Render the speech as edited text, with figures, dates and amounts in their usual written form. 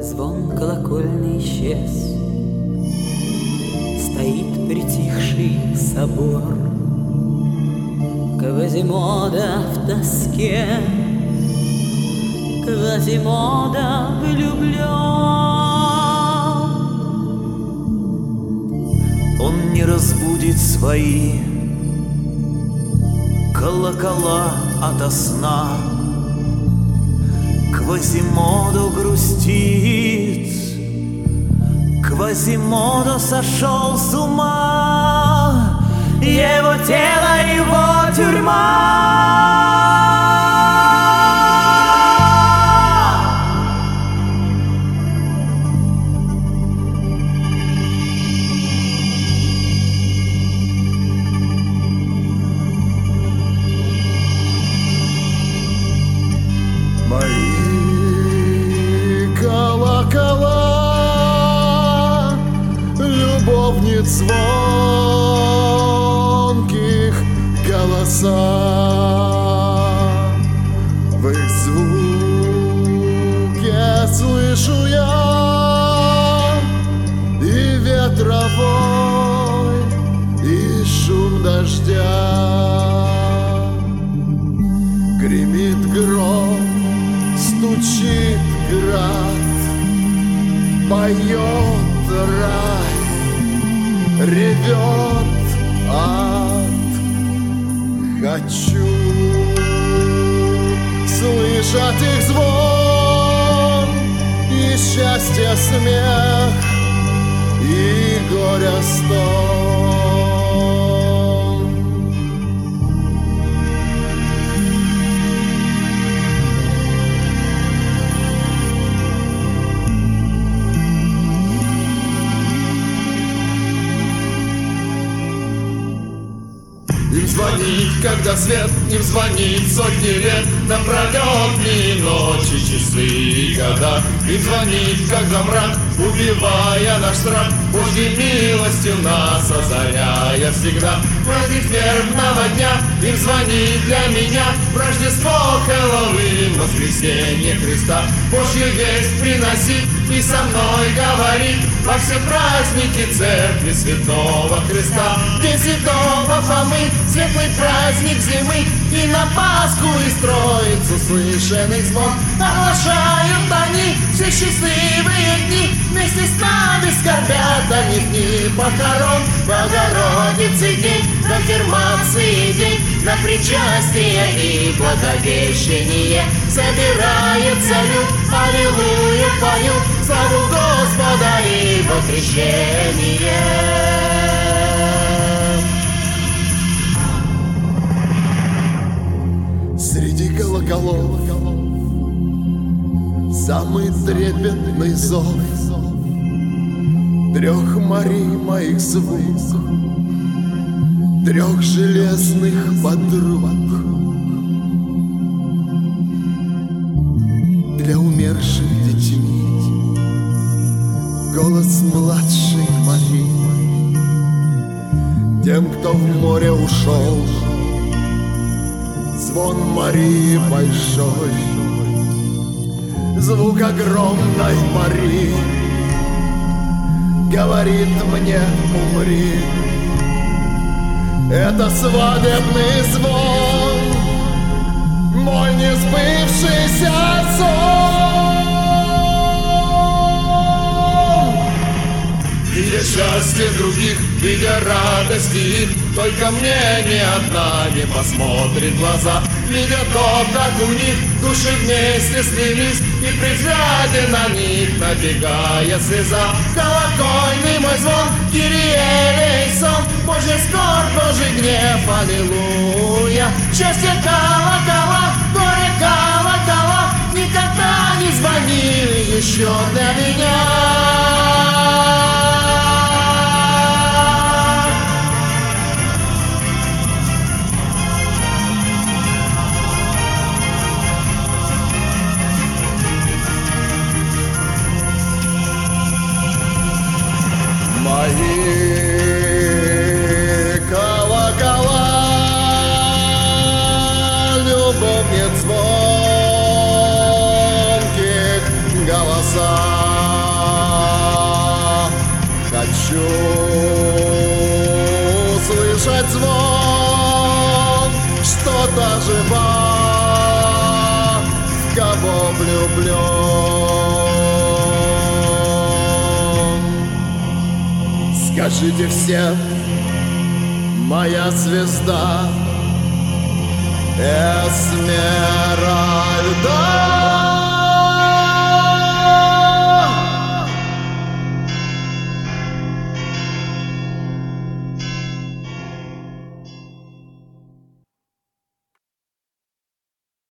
звон колокольный исчез. Стоит притихший собор, Квазимода в тоске, Квазимода влюблен. Он не разбудит свои колокола ото сна. Квазимодо грустит, Квазимодо сошел с ума, его тело, его тюрьма. Любовниц звонких голоса, в их звуке слышу я и ветровой, и шум дождя. Гремит гром, стучит град, поет рай, ревет ад. Хочу слышать их звон, и счастье смех, и горя стон. Им звонит, когда свет, им звонит сотни лет напролет, дни и ночи, часы и года. Им звонит, когда мрак, убивая наш страх, Божьей милостью нас озаряя всегда. Праздник вербного дня, им звонит для меня Рождество, Хэллоуин, воскресенье Христа. Божью весть приносит и со мной говорит во все праздники церкви Святого Христа. День Святого Фомы, светлый праздник зимы, и на Пасху и Троицу слышенный звон. Оглашают они все счастливые дни, вместе с нами скорбят они в дни похорон. Богородицы день, конфирмации день, на причастие и благовещение собирается люд, аллилуйю поют, славу Господа и во крещение. Среди колоколов самый трепетный зов трех морей моих звук, трех железных подруг. Для умерших детьми голос младшей Марии, тем, кто в море ушел, звон Марии большой, звук огромной Марии говорит мне: умри. Это свадебный звон, мой несбывшийся сон. Видя счастье других, видя радости их, только мне ни одна не посмотрит в глаза. Видя то, как у них души вместе слились, и при взгляде на них набегая слеза. Колокольный мой звон, Кирие элейсон, Божья скорбь, Божий гнев, аллилуйя. Счастье колокола, горе колокола, никогда не звонили еще для меня. Мои колокола, любовниц звонких голоса. хочу слышать звон, что-то жива, в кого влюблен. Скажите все, моя звезда Эсмеральда.